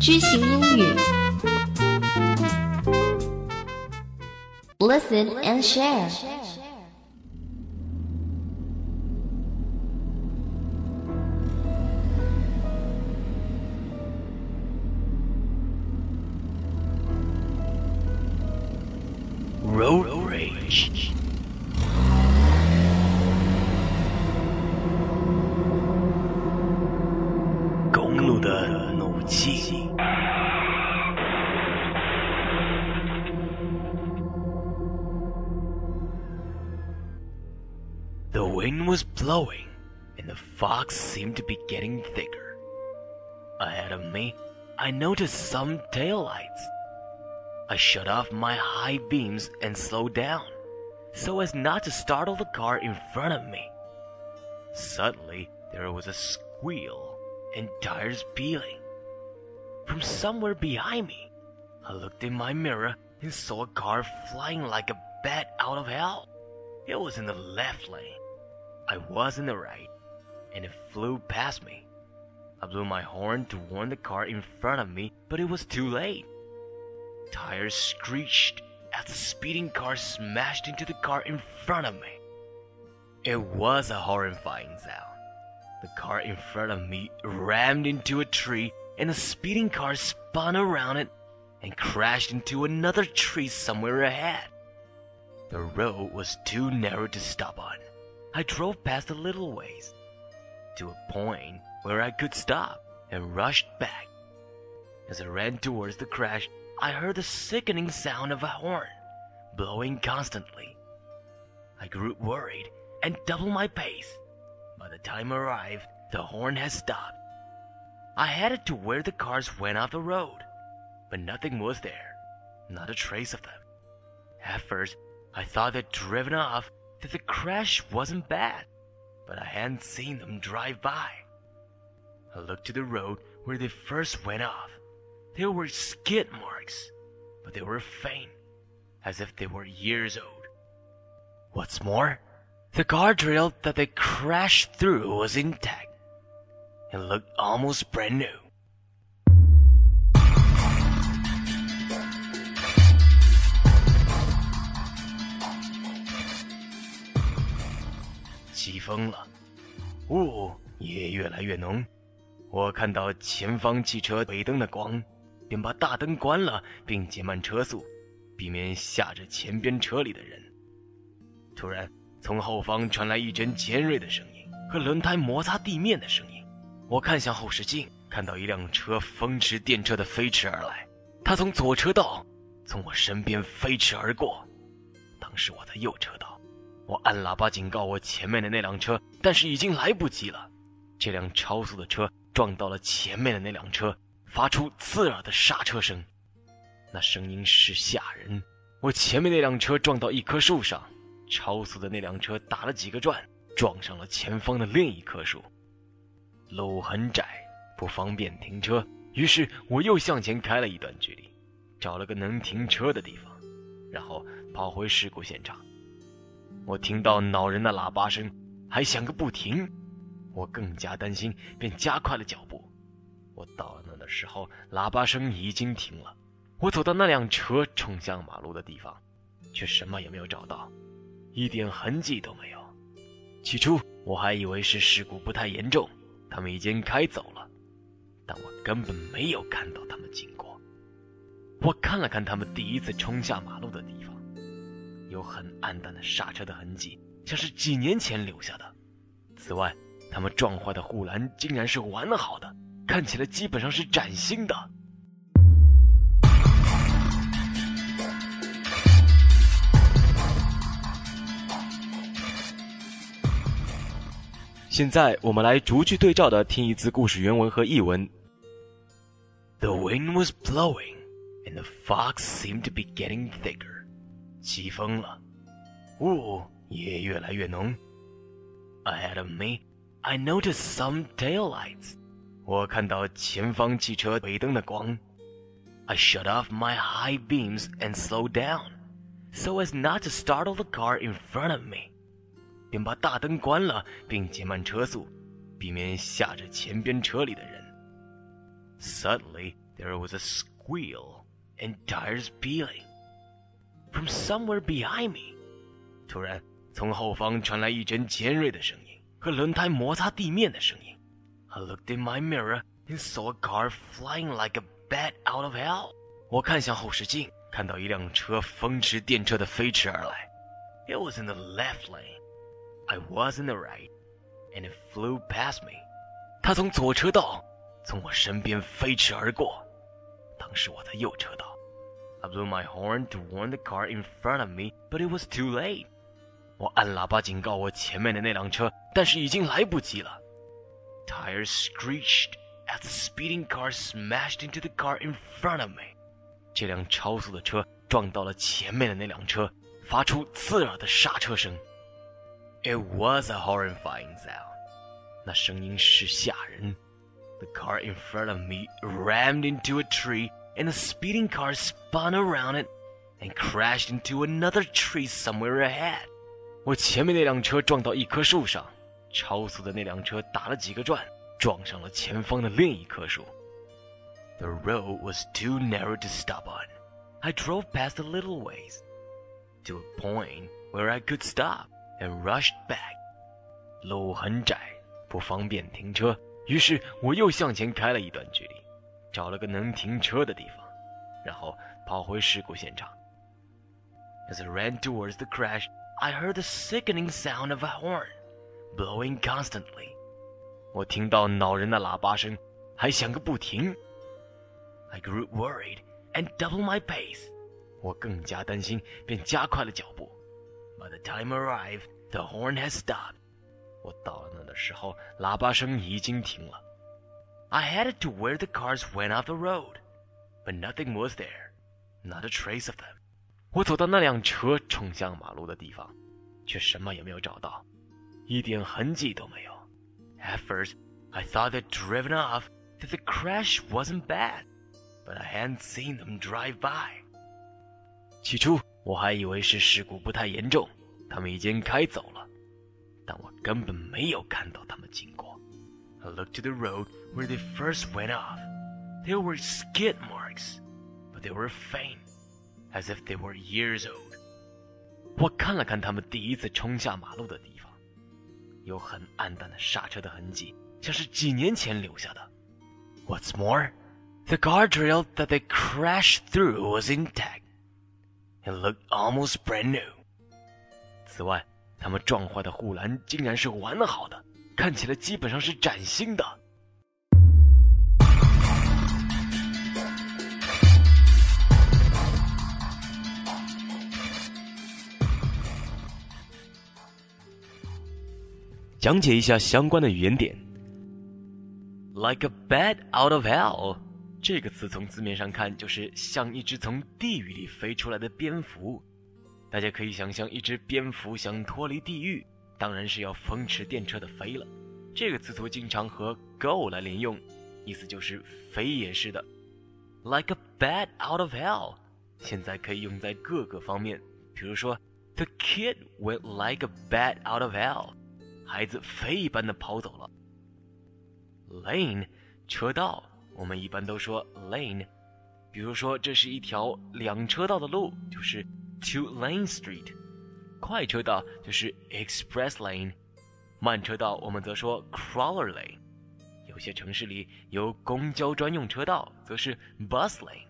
知行英语 Listen and share. Road rage.公路的怒气。The wind was blowing, and the fog seemed to be getting thicker. Ahead of me, I noticed some taillights. I shut off my high beams and slowed down, so as not to startle the car in front of me. Suddenly, there was a squeal and tires peeling. From somewhere behind me, I looked in my mirror and saw a car flying like a bat out of hell. It was in the left lane. I was in the right, and it flew past me. I blew my horn to warn the car in front of me, but it was too late. Tires screeched as the speeding car smashed into the car in front of me. It was a horrifying sound. The car in front of me rammed into a tree, and the speeding car spun around it and crashed into another tree somewhere ahead. The road was too narrow to stop on. I drove past a little ways, to a point where I could stop, and rushed back. As I ran towards the crash, I heard the sickening sound of a horn, blowing constantly. I grew worried and doubled my pace. By the time I arrived, the horn had stopped. I headed to where the cars went off the road, but nothing was there, not a trace of them. At first, I thought they'd driven off, that the crash wasn't bad, but I hadn't seen them drive by. I looked to the road where they first went off. There were skid marks, but they were faint, as if they were years old. What's more, the guardrail that they crashed through was intact. It looked almost brand new. 起风了，雾也越来越浓。我看到前方汽车尾灯的光，便把大灯关了，并减慢车速，避免吓着前边车里的人。突然，从后方传来一阵尖锐的声音和轮胎摩擦地面的声音。我看向后视镜，看到一辆车风驰电掣地飞驰而来，它从左车道从我身边飞驰而过。当时我在右车道，我按喇叭警告我前面的那辆车，但是已经来不及了。这辆超速的车撞到了前面的那辆车，发出刺耳的刹车声，那声音是吓人。我前面那辆车撞到一棵树上，超速的那辆车打了几个转，撞上了前方的另一棵树。路很窄，不方便停车，于是我又向前开了一段距离，找了个能停车的地方，然后跑回事故现场。我听到恼人的喇叭声，还响个不停，我更加担心，便加快了脚步。我到了那的时候，喇叭声已经停了。我走到那辆车冲向马路的地方，却什么也没有找到，一点痕迹都没有。起初我还以为是事故不太严重，他们已经开走了，但我根本没有看到他们经过。我看了看他们第一次冲下马路的地方，有很暗淡的刹车的痕迹，像是几年前留下的。此外，他们撞坏的护栏竟然是完好的，看起来基本上是崭新的。现在我们来逐句对照的听一次故事原文和译文。The wind was blowing, and the fog seemed to be getting thicker. 起风了，雾也越来越浓。Ahead of me, I noticed some taillights. 我看到前方汽车尾灯的光。I shut off my high beams and slowed down, so as not to startle the car in front of me. 便把大灯关了，并减慢车速，避免吓着前边车里的人。Suddenly, There was a squeal and tires peeling. From somewhere behind me, 突然从后方传来一阵尖锐的声音和轮胎摩擦地面的声音。I looked in my mirror and saw a car flying like a bat out of hell. 我看向后视镜，看到一辆车风驰电掣地飞驰而来。It was in the left lane. I was in the right, and it flew past me. 它从左车道从我身边飞驰而过。当时我在右车道。I blew my horn to warn the car in front of me, but it was too late. 我按喇叭警告我前面的那辆车，但是已经来不及了。Tires screeched as the speeding car smashed into the car in front of me. 这辆超速的车撞到了前面的那辆车，发出刺耳的刹车声。It was a horrifying sound. 那声音是吓人。The car in front of me rammed into a tree, and the speeding car spun around it and crashed into another tree somewhere ahead. 我前面那辆车撞到一棵树上，超速的那辆车打了几个转，撞上了前方的另一棵树。The road was too narrow to stop on. I drove past a little ways, to a point where I could stop, and rushed back. 路很窄，不方便停车，于是我又向前开了一段距离，找了个能停车的地方，然后跑回事故现场。As I ran towards the crash, I heard the sickening sound of a horn, blowing constantly. 我听到恼人的喇叭声，还响个不停。I grew worried and doubled my pace. 我更加担心，便加快了脚步。By the time I arrived, the horn had stopped. 我到了那的时候，喇叭声已经停了。I headed to where the cars went off the road, but nothing was there, not a trace of them. 我走到那辆车冲向马路的地方，却什么也没有找到，一点痕迹都没有。At first, I thought they'd driven off, that the crash wasn't bad, but I hadn't seen them drive by. 起初，我还以为是事故不太严重，他们已经开走了，但我根本没有看到他们经过。I looked to the road where they first went off. There were skid marks, but they were faint, as if they were years old. 我看了看他们第一次冲下马路的地方，有很暗淡的刹车的痕迹，像是几年前留下的。What's more, the guardrail that they crashed through was intact. It looked almost brand new. 此外，他们撞坏的护栏竟然是完好的，看起来基本上是崭新的。讲解一下相关的语言点。Like a bat out of hell， 这个词从字面上看就是像一只从地狱里飞出来的蝙蝠。大家可以想象一只蝙蝠想脱离地狱，当然是要风驰电掣的飞了。这个词组经常和 go 来连用，意思就是飞也是的。Like a bat out of hell， 现在可以用在各个方面，比如说 The kid went like a bat out of hell， 孩子飞一般的跑走了。Lane， 车道，我们一般都说 lane， 比如说这是一条两车道的路，就是 two-lane street， 快车道就是 express lane， 慢车道我们则说 crawler lane， 有些城市里有公交专用车道，则是 bus lane。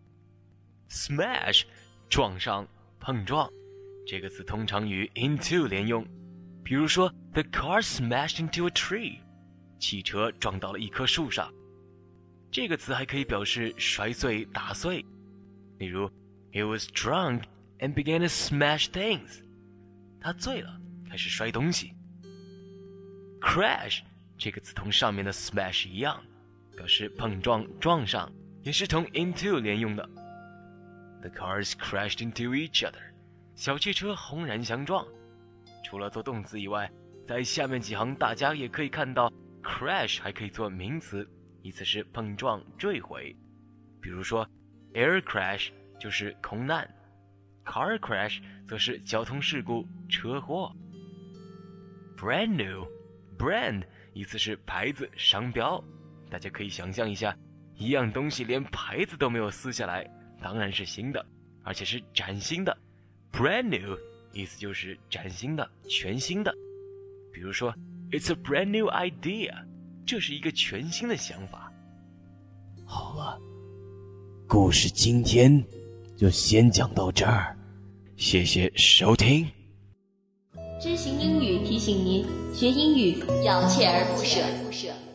Smash， 撞上，碰撞，这个词通常与 into 连用，比如说 The car smashed into a tree， 汽车撞到了一棵树上。这个词还可以表示摔碎、打碎，例如 He was drunk and began to smash things， 他醉了，开始摔东西。Crash 这个词同上面的 smash 一样，表示碰撞、撞上，也是同 into 连用的。The cars crashed into each other， 小汽车轰然相撞。除了做动词以外，在下面几行大家也可以看到 crash 还可以做名词，意思是碰撞、坠毁。比如说 air crash 就是空难， car crash 则是交通事故、车祸。Brand new， brand 意思是牌子、商标，大家可以想象一下， 一样东西连牌子都没有撕下来，当然是新的，而且是崭新的。Brand new 意思就是崭新的、全新的。比如说 It's a brand new idea， 这是一个全新的想法。好了，故事今天就先讲到这儿，谢谢收听。 知行英语提醒您，学英语要锲而不舍。